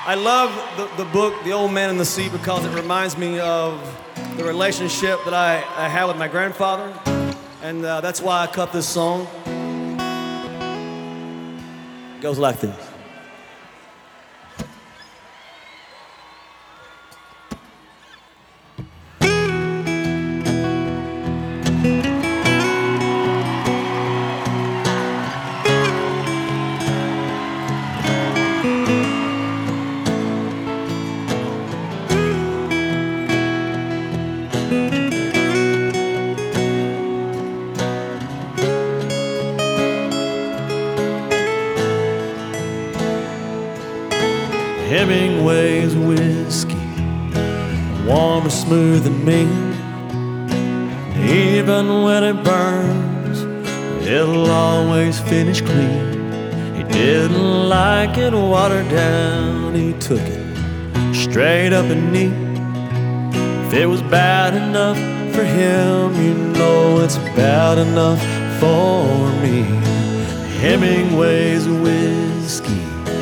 I love the book, The Old Man and the Sea, because it reminds me of the relationship that I had with my grandfather, and that's why I cut this song. It goes like this. Hemingway's whiskey, warm and smooth and mean. Even when it burns, it'll always finish clean. He didn't like it watered down, he took it straight up and neat. If it was bad enough for him, you know it's bad enough for me. Hemingway's whiskey.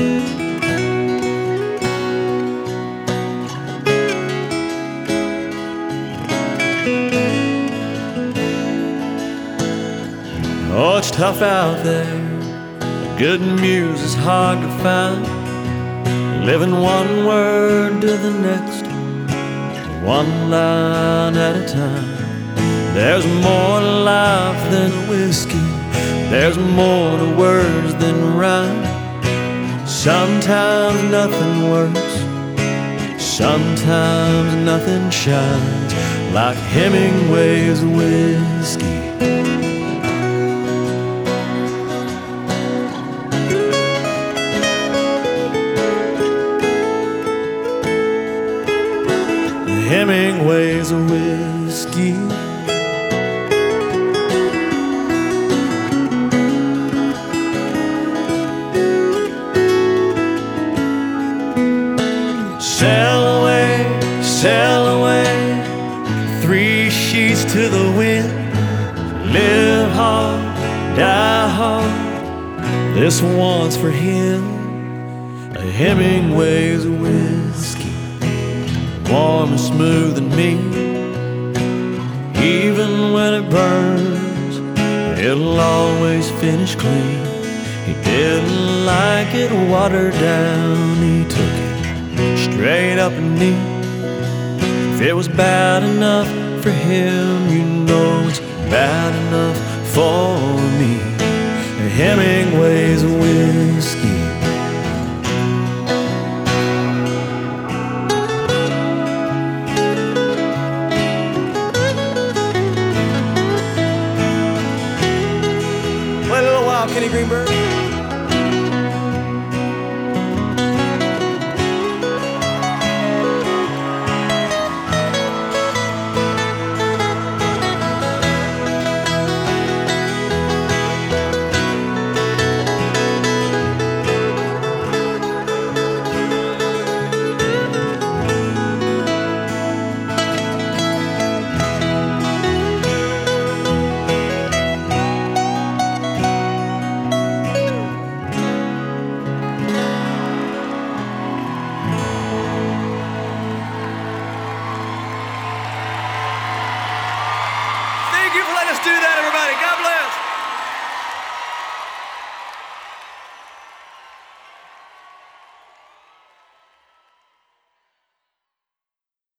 Oh, it's tough out there. Good muse is hard to find. Living one word to the next, one line at a time. There's more to life than whiskey. There's more to words than rhyme. Sometimes nothing works. Sometimes nothing shines like Hemingway's whiskey. Hemingway's whiskey. Sail away, 3 sheets to the wind. Live hard, die hard. This one's for him. A Hemingway's whiskey, warm and smooth and mean. Even when it burns, it'll always finish clean. He didn't like it watered down, he took it straight up and neat. If it was bad enough for him, you know it's bad enough for me. Hemingway's whiskey.